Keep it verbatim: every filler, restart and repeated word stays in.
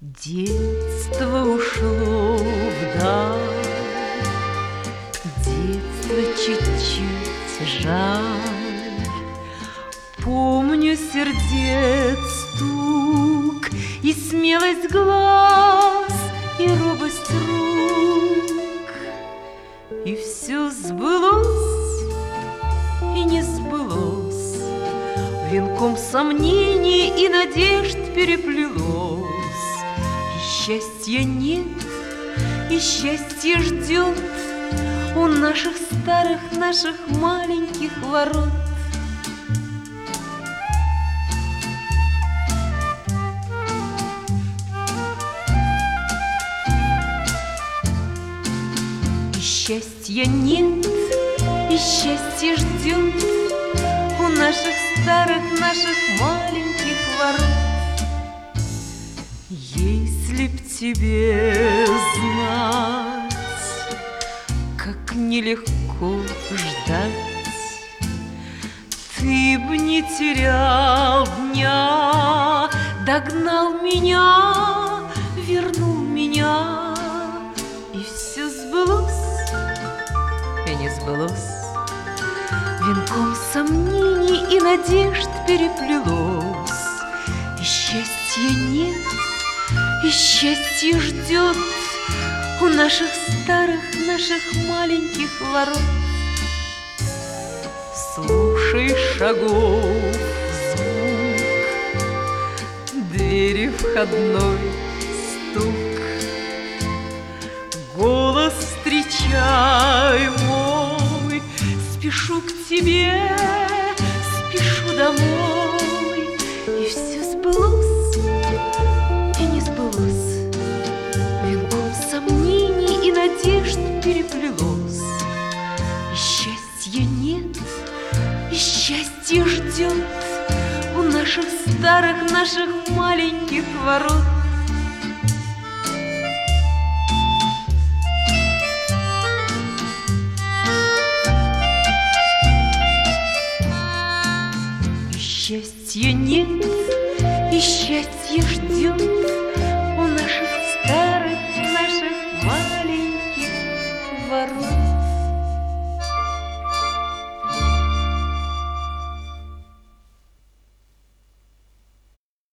Детство ушло вдаль, детство чуть-чуть жаль. Помню сердец стук и смелость глаз, и робость рук. И все сбылось и не сбылось, венком сомнений и надежд переплелось. И счастья нет, и счастье ждет у наших старых, наших маленьких ворот. И счастья нет, и счастье ждет у наших старых, наших маленьких ворот. Если б тебе знать, как нелегко ждать, ты б не терял дня, догнал меня, вернул меня. И все сбылось и не сбылось, венком сомнений и надежд переплелось. И счастья нет, и счастье ждет у наших старых, наших маленьких ворот. Слушай шагов звук, двери входной стук, голос встречай мой. Спешу к тебе, спешу домой. И все сбылось и не сбылось, венком сомнений и надежд переплелось. И счастья нет, и счастье ждет у наших старых, наших маленьких ворот. И счастья нет, и счастье